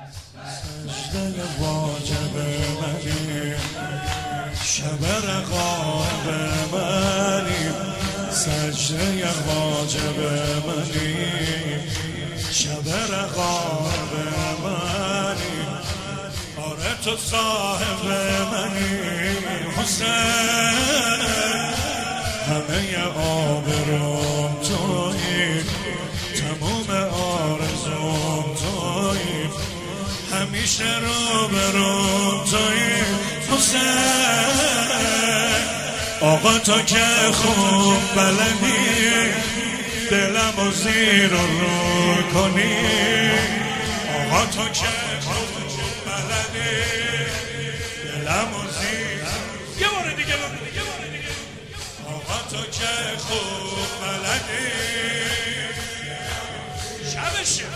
سجده واجب منی، شب رقاب منی، سجده واجب منی، شب رقاب منی، آره تو صاحب منی حسین، همه آبروم تویی، تموم آرزوم تویی، همیشه رو بروم تویی حسین. آقا تو که خوب بلدی دلمو زیر رو کنی، آقا تو که خوب بلدی دلمو زیر، یه بار دیگه آقا تو که خوب بلدی شبشه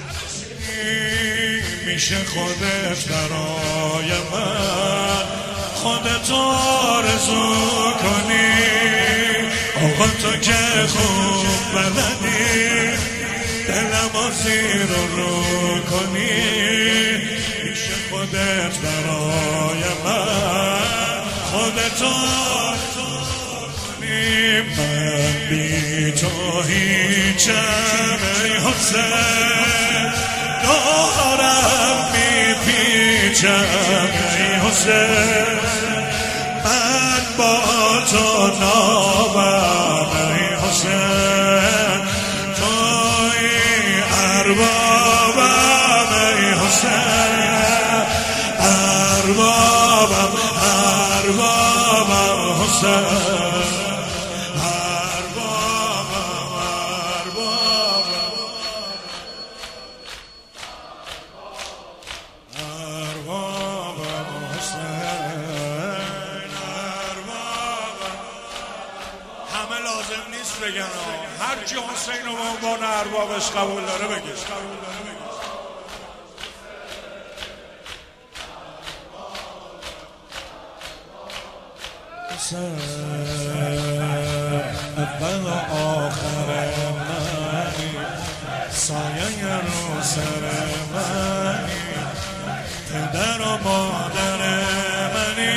میشه خودت برای من خودت آرزو کنی، آقا تو که خوب بلدی دلمو زیر رو کنی، میشه خودت برای من خودت آرزو کنی. من بی تو هیچم ای حسین، دارم میپیچم ای حسین، من با تو نامم ای حسین، توی اربابم ای حسین، اربابم حسین، همه لازم نیست بگن، هر کی حسین رو به عنوان اربابش قبول داره بگه. اول و آخر منی، سایه رو سر منی، پدر و مادر منی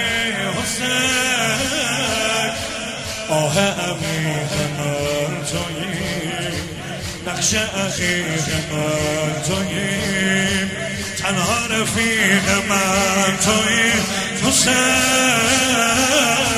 حسین، آه عمیق من تویی، نقش عقیق من تویی، تنها رفیق من تویی حسین.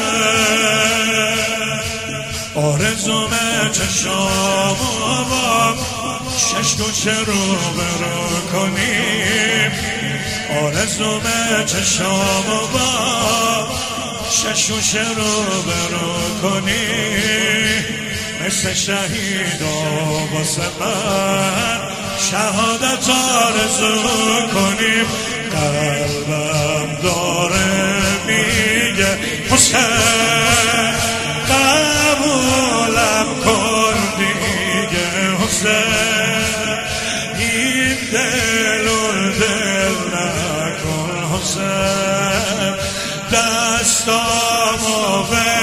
آرزوم چشام با شش گوشه رو برو کنیم، آرزوم چشام با شش گوشه رو برو کنیم، مثل شهید و واسه من شهادت آرزو کنیم. قلبم داره میگه حسین، قبولم کن دیگه حسین، این دل نکن حسین، دستامو